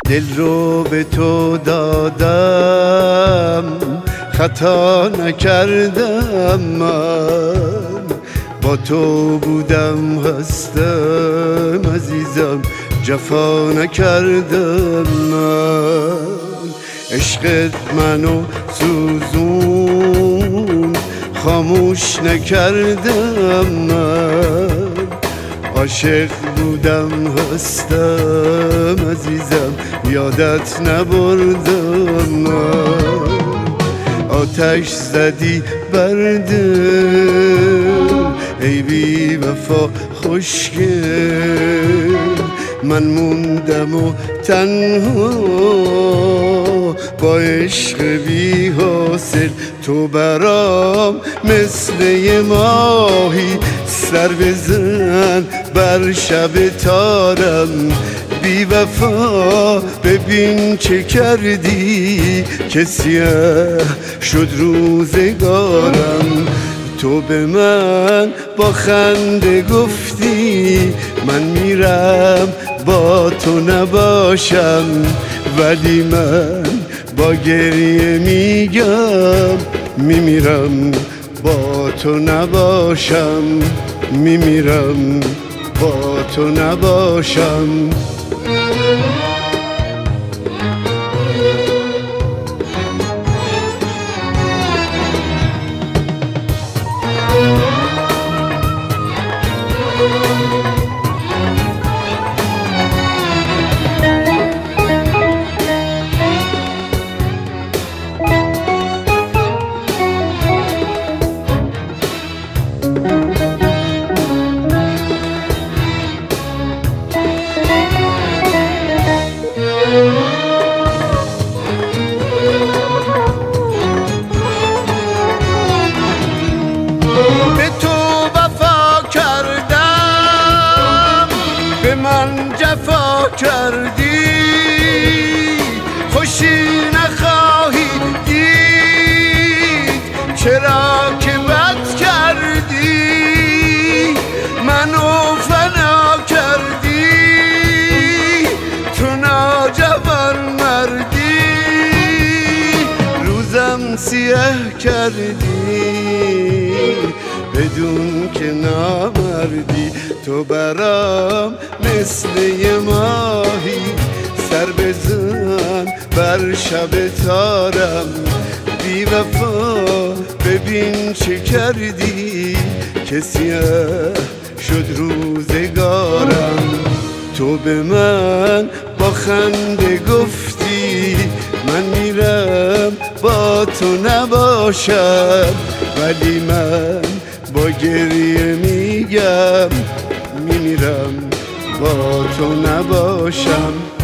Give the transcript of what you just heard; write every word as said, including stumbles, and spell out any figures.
دل رو به تو دادم، خطا نکردم من، با تو بودم هستم عزیزم، جفا نکردم من. عشقت منو سوزون، خاموش نکردم من، عاشق بودم هستم عزیزم، یادت نبردم من. آتش زدی بر دل ای بی وفا خوشگل، من موندم و تنها با عشق بی حاصل. تو برام مثل یه ماهی سر بزن بر شب تارم، بی وفا ببین چه کردی که سیاه شد روزگارم. تو به من با خنده گفتی من میرم با تو نباشم، ولی من با گریه میگم میمیرم با تو نباشم، میمیرم با تو نباشم. به تو وفا کردم، به من جفا کردی، خوشی نخواهی دید چرا که بد کردی، منو فنا کردی، تو ناجوان مردی، روزم سیاه کردی بدون که نامردی. تو برام مثل یه ماهی سر بزن بر شب تارم، بی وفا ببین چه کردی که سیاه شد روزگارم. تو به من با خنده گفتی من میرم با تو نباشم، ولی من با گریه میگم میمیرم با تو نباشم.